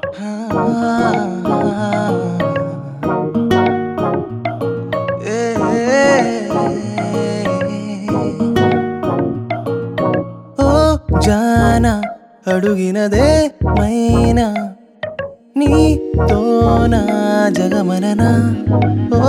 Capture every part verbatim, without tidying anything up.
ఓ జానా అడుగినదే మైనా నీతోనా జగమననా ఓ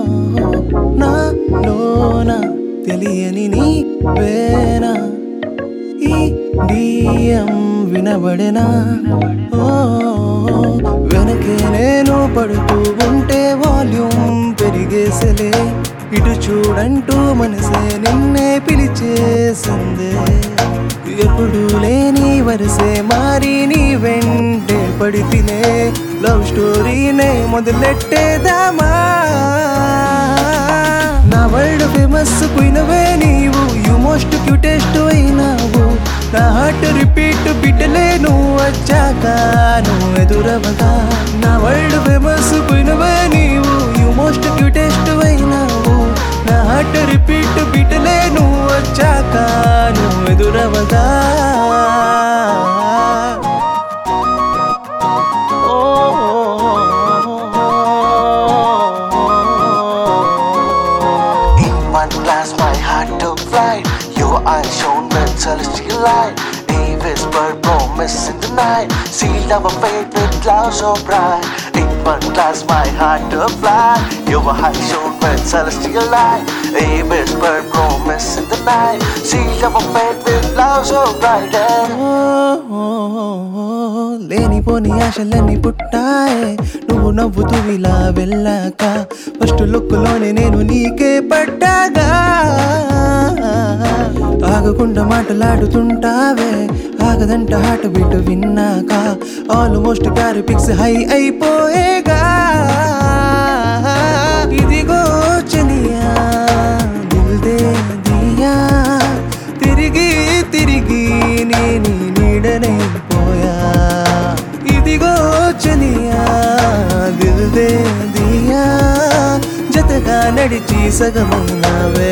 నాలోన తెలియని నీ వేనా ఈ డియం వినబడెనా ఓ వెనకే నేను పడుతూ ఉంటే వాల్యూమ్ పెరిగేసలే ఇటు చూడంటూ మనసే నిన్నే పిలిచేసిందే ఎప్పుడు లేని వరసే మారి నీ వెంటే పడితినే లవ్ స్టోరీనే మొదలెట్టేదామా నా వరల్డ్ ఫేమస్ పోయినవే నీవు యు మోస్ట్ క్యూటెస్ట్ అయినావు నా హార్ట్ రిపీట్ బిడ్డలే నువ్వు వచ్చాక నువ్వు ఎదురవగా నా వరల్డ్ ఫేమస్ పోయినవే నీవు యు మోస్ట్ క్యూటెస్ట్ అయినావు నా హార్ట్ రిపీట్ బిడ్డలే నువ్వు వచ్చాక నువ్వు ఎదురవగా Last my heart to fly. Your eyes shone with celestial light. A whispered promise in the night. Sealed our fate with clouds so bright. In one glass my heart to fly. Your eyes shone with celestial light. A whispered promise in the night. Sealed our fate with clouds so bright. లేనిపోని ఆశలన్నీ పుట్టాయే నువ్వు నవ్వుతూ ఇలా వెళ్ళాక first లుక్లోనే నేను నీకే పడ్డాగా ఆగకుండా మాటలాడుతుంటావే ఆగదంట హార్ట్ బీట్ విన్నాక ఆల్మోస్ట్ కారు పిక్స్ హై అయిపోయేగా ఇదిగో చలియా దిల్ దే దియా తిరిగి తిరిగి నేను నీడనే పోయా ఇదిగో చలియా దిల్ దే దియా జతగా నడిచి సగమైనవే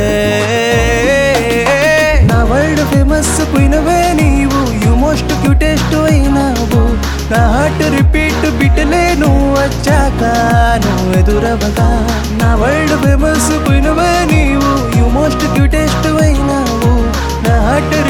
నా వరల్డ్ ఫేమస్ పోయినవే నీవు యు మోస్ట్ క్యూటెస్ట్ అయినావు నా హార్ట్ రిపీట్ బిడ్డలే నువ్వు వచ్చాక నువ్వు ఎదురవగా నా వరల్డ్ ఫేమస్ పోయినవే నీవు యు మోస్ట్ క్యూటెస్ట్ అయినావు నా హార్ట్